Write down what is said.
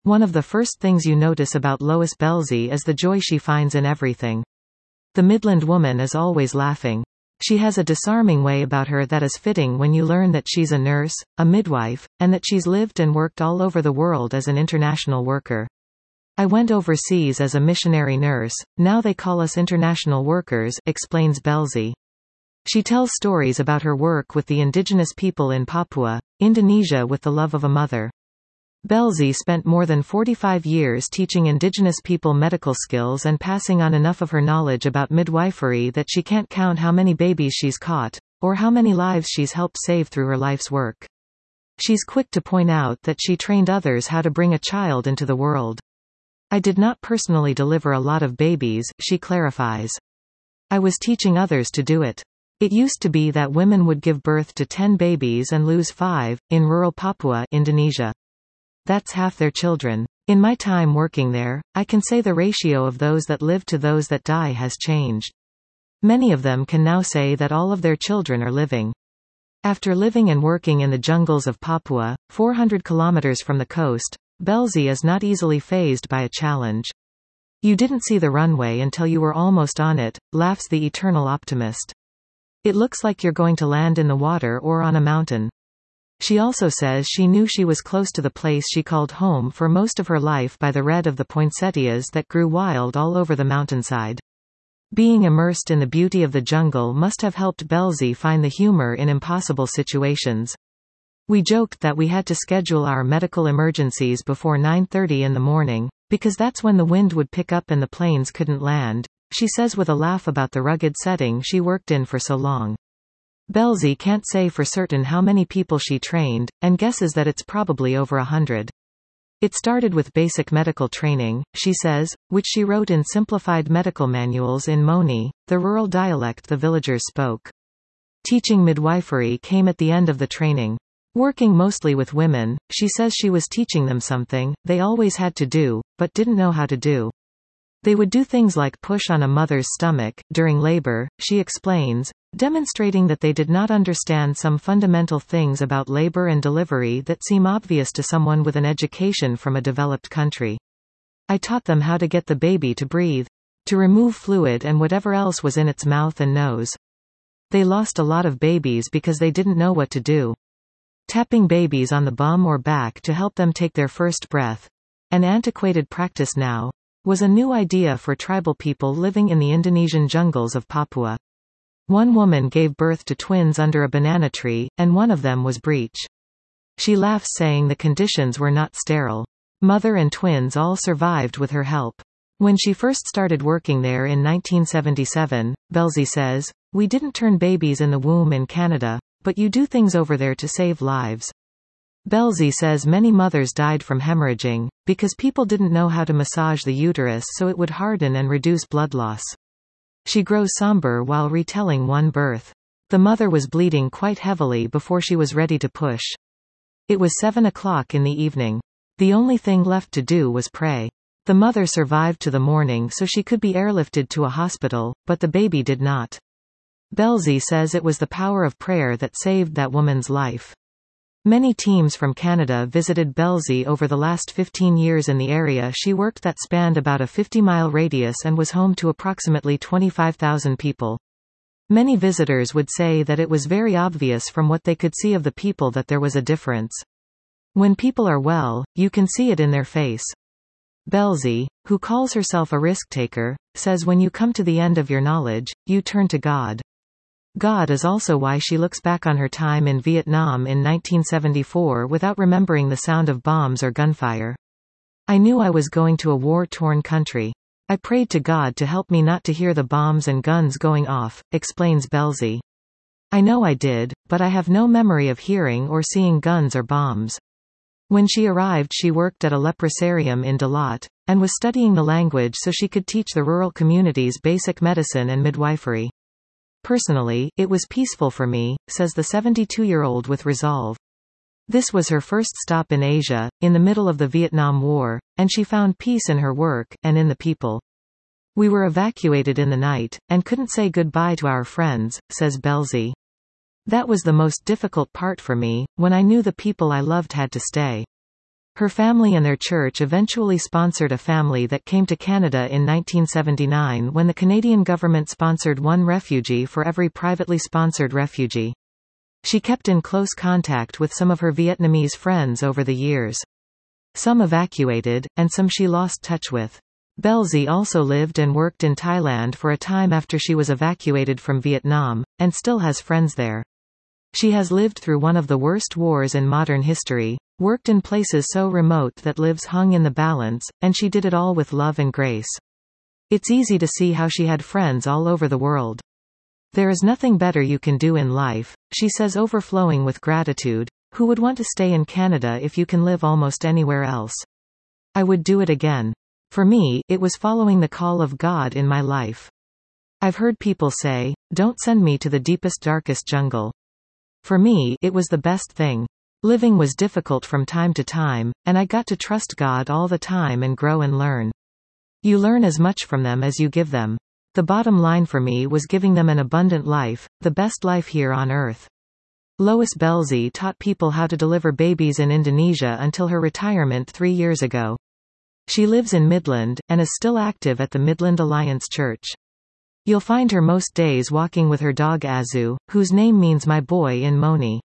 One of the first things you notice about Lois Belzy is the joy she finds in everything. The Midland woman is always laughing. She has a disarming way about her that is fitting when you learn that she's a nurse, a midwife, and that she's lived and worked all over the world as an international worker. I went overseas as a missionary nurse, now they call us international workers, explains Belzy. She tells stories about her work with the indigenous people in Papua, Indonesia with the love of a mother. Belzy spent more than 45 years teaching indigenous people medical skills and passing on enough of her knowledge about midwifery that she can't count how many babies she's caught, or how many lives she's helped save through her life's work. She's quick to point out that she trained others how to bring a child into the world. I did not personally deliver a lot of babies, she clarifies. I was teaching others to do it. It used to be that women would give birth to 10 babies and lose 5, in rural Papua, Indonesia. That's half their children. In my time working there, I can say the ratio of those that live to those that die has changed. Many of them can now say that all of their children are living. After living and working in the jungles of Papua, 400 kilometers from the coast, Belzy is not easily fazed by a challenge. You didn't see the runway until you were almost on it, laughs the eternal optimist. It looks like you're going to land in the water or on a mountain. She also says she knew she was close to the place she called home for most of her life by the red of the poinsettias that grew wild all over the mountainside. Being immersed in the beauty of the jungle must have helped Belzy find the humor in impossible situations. We joked that we had to schedule our medical emergencies before 9:30 in the morning, because that's when the wind would pick up and the planes couldn't land, she says with a laugh about the rugged setting she worked in for so long. Belzy can't say for certain how many people she trained, and guesses that it's probably over 100. It started with basic medical training, she says, which she wrote in simplified medical manuals in Moni, the rural dialect the villagers spoke. Teaching midwifery came at the end of the training. Working mostly with women, she says she was teaching them something they always had to do, but didn't know how to do. They would do things like push on a mother's stomach during labor, she explains, demonstrating that they did not understand some fundamental things about labor and delivery that seem obvious to someone with an education from a developed country. I taught them how to get the baby to breathe, to remove fluid and whatever else was in its mouth and nose. They lost a lot of babies because they didn't know what to do. Tapping babies on the bum or back to help them take their first breath, an antiquated practice now, was a new idea for tribal people living in the Indonesian jungles of Papua. One woman gave birth to twins under a banana tree, and one of them was breech. She laughs saying the conditions were not sterile. Mother and twins all survived with her help. When she first started working there in 1977, Belzy says, "We didn't turn babies in the womb in Canada, but you do things over there to save lives." Belzy says many mothers died from hemorrhaging, because people didn't know how to massage the uterus so it would harden and reduce blood loss. She grows somber while retelling one birth. The mother was bleeding quite heavily before she was ready to push. It was 7 o'clock in the evening. The only thing left to do was pray. The mother survived to the morning so she could be airlifted to a hospital, but the baby did not. Belzy says it was the power of prayer that saved that woman's life. Many teams from Canada visited Belzy over the last 15 years in the area she worked that spanned about a 50-mile radius and was home to approximately 25,000 people. Many visitors would say that it was very obvious from what they could see of the people that there was a difference. When people are well, you can see it in their face. Belzy, who calls herself a risk-taker, says when you come to the end of your knowledge, you turn to God. God is also why she looks back on her time in Vietnam in 1974 without remembering the sound of bombs or gunfire. I knew I was going to a war-torn country. I prayed to God to help me not to hear the bombs and guns going off, explains Belzy. I know I did, but I have no memory of hearing or seeing guns or bombs. When she arrived she worked at a leprosarium in Dalat, and was studying the language so she could teach the rural communities basic medicine and midwifery. Personally, it was peaceful for me, says the 72-year-old with resolve. This was her first stop in Asia, in the middle of the Vietnam War, and she found peace in her work, and in the people. We were evacuated in the night, and couldn't say goodbye to our friends, says Belzy. That was the most difficult part for me, when I knew the people I loved had to stay. Her family and their church eventually sponsored a family that came to Canada in 1979 when the Canadian government sponsored one refugee for every privately sponsored refugee. She kept in close contact with some of her Vietnamese friends over the years. Some evacuated, and some she lost touch with. Belzy also lived and worked in Thailand for a time after she was evacuated from Vietnam, and still has friends there. She has lived through one of the worst wars in modern history, worked in places so remote that lives hung in the balance, and she did it all with love and grace. It's easy to see how she had friends all over the world. There is nothing better you can do in life, she says, overflowing with gratitude. Who would want to stay in Canada if you can live almost anywhere else? I would do it again. For me, it was following the call of God in my life. I've heard people say, don't send me to the deepest, darkest jungle. For me, it was the best thing. Living was difficult from time to time, and I got to trust God all the time and grow and learn. You learn as much from them as you give them. The bottom line for me was giving them an abundant life, the best life here on earth. Lois Belzy taught people how to deliver babies in Indonesia until her retirement 3 years ago. She lives in Midland, and is still active at the Midland Alliance Church. You'll find her most days walking with her dog Azu, whose name means my boy in Moni.